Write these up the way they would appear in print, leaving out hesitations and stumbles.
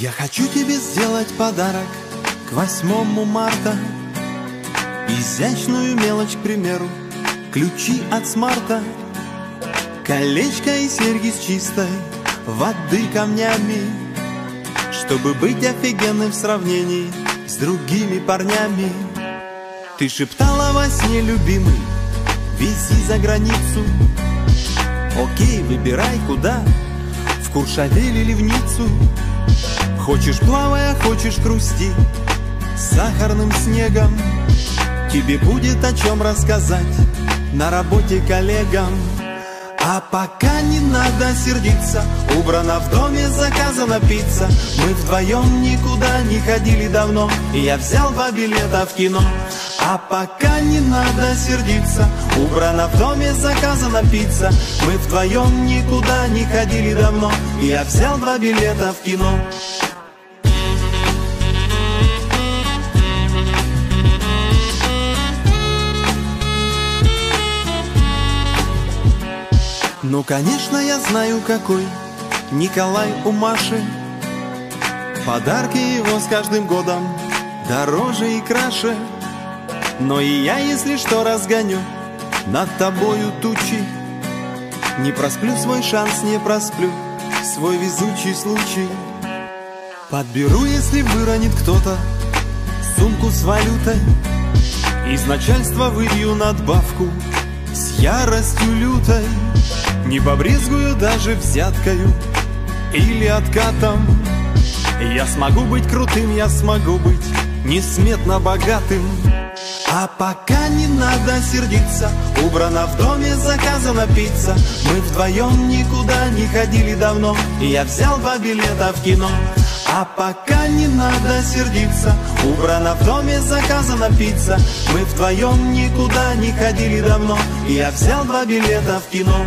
Я хочу тебе сделать подарок к 8 марта. Изящную мелочь, к примеру, ключи от смарта, колечко и серьги с чистой воды камнями, чтобы быть офигенным в сравнении с другими парнями. Ты шептала во сне, любимый, вези за границу. Окей, выбирай куда, в Куршавель или в Ниццу. Хочешь плавая, хочешь грусти с сахарным снегом. Тебе будет о чем рассказать на работе коллегам. А пока не надо сердиться, убрано в доме, заказана пицца. Мы вдвоем никуда не ходили давно, и я взял 2 билета в кино. А пока не надо сердиться, убрано в доме, заказана пицца. Мы вдвоем никуда не ходили давно, и я взял 2 билета в кино. Ну, конечно, я знаю, какой Николай у Маши. Подарки его с каждым годом дороже и краше. Но и я, если что, разгоню над тобою тучи. Не просплю свой шанс, не просплю свой везучий случай. Подберу, если выронит кто-то сумку с валютой. Из начальства выбью надбавку с яростью лютой. Не побрезгую даже взяткою или откатом. Я смогу быть крутым, я смогу быть несметно богатым. А пока не надо сердиться, убрано в доме, заказана пицца. Мы вдвоем никуда не ходили давно, и я взял 2 билета в кино. А пока не надо сердиться, убрано в доме, заказана пицца. Мы вдвоем никуда не ходили давно, и я взял 2 билета в кино.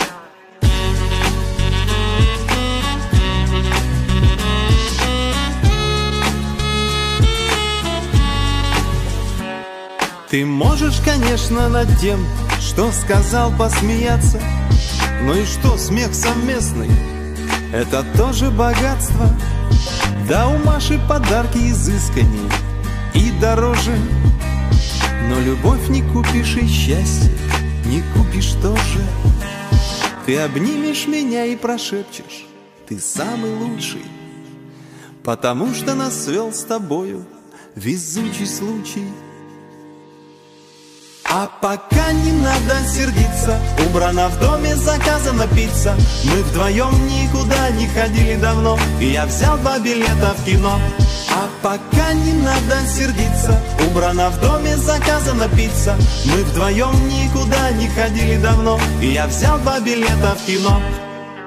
Ты можешь, конечно, над тем, что сказал, посмеяться. Ну и что, смех совместный — это тоже богатство. Да, у Маши подарки изысканнее и дороже. Но любовь не купишь и счастье не купишь тоже. Ты обнимешь меня и прошепчешь: ты самый лучший, потому что нас свел с тобою везучий случай. А пока не надо сердиться, убрано в доме, заказана пицца. Мы вдвоем никуда не ходили давно, и я взял 2 билета в кино. А пока не надо сердиться, убрано в доме, заказана пицца. Мы вдвоем никуда не ходили давно, и я взял 2 билета в кино.